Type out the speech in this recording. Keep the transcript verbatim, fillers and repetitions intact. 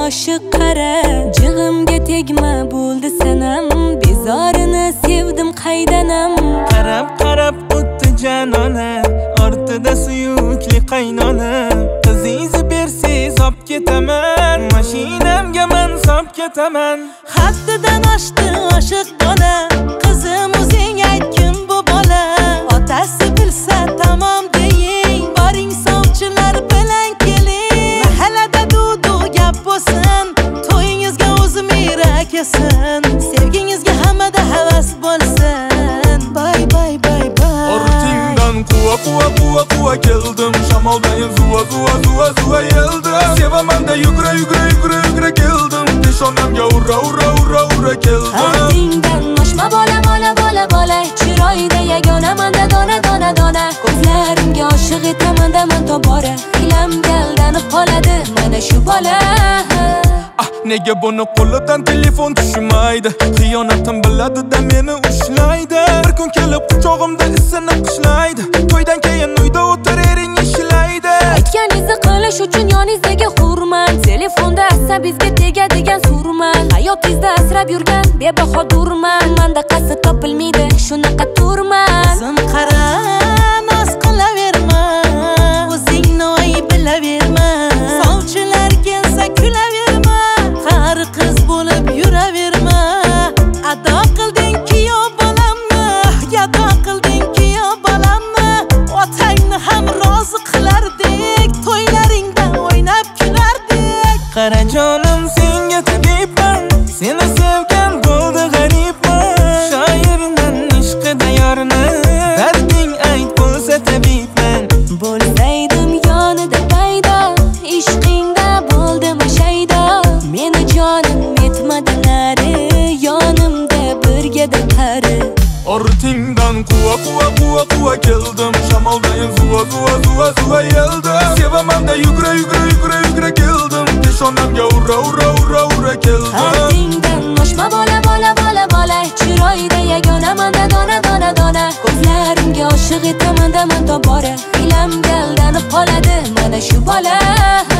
oshiq qara, jig'imga tegma bo'ldi sanam, bezorini sevdim qaydanam. Qarab qarab o'tdi janona, ortida suyukli qaynona. Qizingizni bersiz olib ketaman, mashinamga men solib ketaman. Haddidan oshdi oshiq bola, qizim o'zing aytgin bu bola. Otasi bilsa tamom deying, boring sovchilar bilan keling. Mahallada dudu gap bo'lsin, to'yingizga o'zim irak yesin, sevgingizga hammada havas bo'lsin. Bay bay bay bay. Ortingdan quva quva quva quva keldim, shamoldayin zuva zuva zuva zuva yeldim. Sevaman da yugra yugra yugra yugra keldim, peshonamga urra urra urra urra keldim. Haddingdan oshma bola bola bola bola, chiroyda yagona manda dona dona dona. Ko'zlarimga oshiq etaman daman tobora, xilamga aldanib qoladi mana shu bola. Ah, nega buni qo'lidan telefon tushmaydi? Xiyonatim biladi-da meni ushlaydi. Bir kun kelib quchog'imda isinib qishlaydi, to'ydan keyin uyda o'tir ering ishlaydi. Aytganingizni qilish uchun yoningizdagi hurmat, telefonda asabingizga tegadigan surman. Hayotingizda asrab yurgan bebaho durman, menda qasd topilmaydi shunaqa turman. Qizim qara, noz qilaverma, o'zingni oy bilaverma. Sovchilar kelsa kulaverma, qari qiz bo'lib yuraverma. Ado qilding-ki yo bolamni, yado qilding-ki yo bolamni. Otangni ham rozi qilardik, to'ylaringda o'ynab kulardik. Qara jonim, senga tabibman, seni sevgan bo'ldi g'aribman. Shoirman ishqida yorni, darding ayt bo'lsa tabibman. Bo'lsaydim yonida paydo, ishqingda bo'ldim shaydo. Meni jonim yetmadilar, yonimda birgada qari. Ortingdan quva quva quva quva keldim, shamoldayin zuva zuva zuva zuva yeldim. Sevaman da yugra yugra yugra yugra keldim, peshonamga urra urra urra urra keldim. Haddingdan oshma bola bola bola bola, chiroyda yagona manda dona dona dona. Ko'zlarimga oshiq etaman daman tobora, xilamga aldanib qoladi mana shu bola.